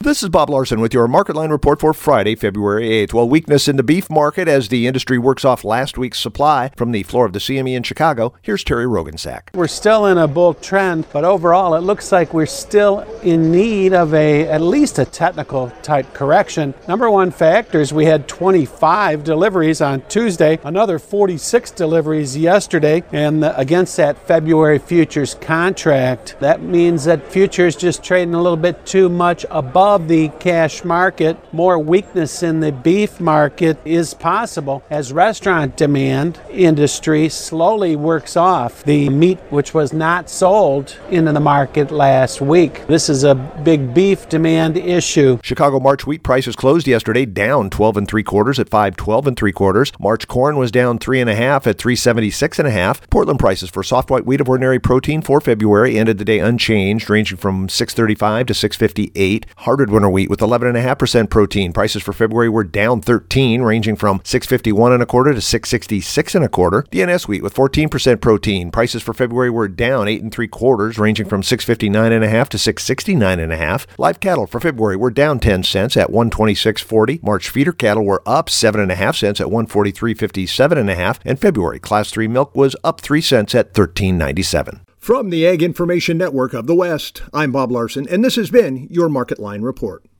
This is Bob Larson with your Market Line report for Friday, February 8th. Well, weakness in the beef market as the industry works off last week's supply. From the floor of the CME in Chicago, here's Terry Rogensack. We're still in a bull trend, but overall it looks like we're still in need of at least a technical type correction. Number one factors, we had 25 deliveries on Tuesday, another 46 deliveries yesterday, and against that February futures contract, that means that futures just trading a little bit too much above the cash market. More weakness in the beef market is possible as restaurant demand industry slowly works off the meat which was not sold into the market last week. This is a big beef demand issue. Chicago March wheat prices closed yesterday down 12 3/4 at $5.12 3/4. March corn was down 3 1/2 at $3.76 1/2. Portland prices for soft white wheat of ordinary protein for February ended the day unchanged, ranging from $6.35 to $6.58. Hardwood winter wheat with 11.5% protein. Prices for February were down 13, ranging from $6.51 1/4 to $6.66 1/4. DNS wheat with 14% protein. Prices for February were down 8 3/4, ranging from $6.59 1/2 to $6.69 1/2. Live cattle for February were down 10 cents at $126.40. March feeder cattle were up 7.5 cents at $143.57 1/2. And February Class 3 milk was up 3 cents at $13.97. From the Ag Information Network of the West, I'm Bob Larson, and this has been your Market Line report.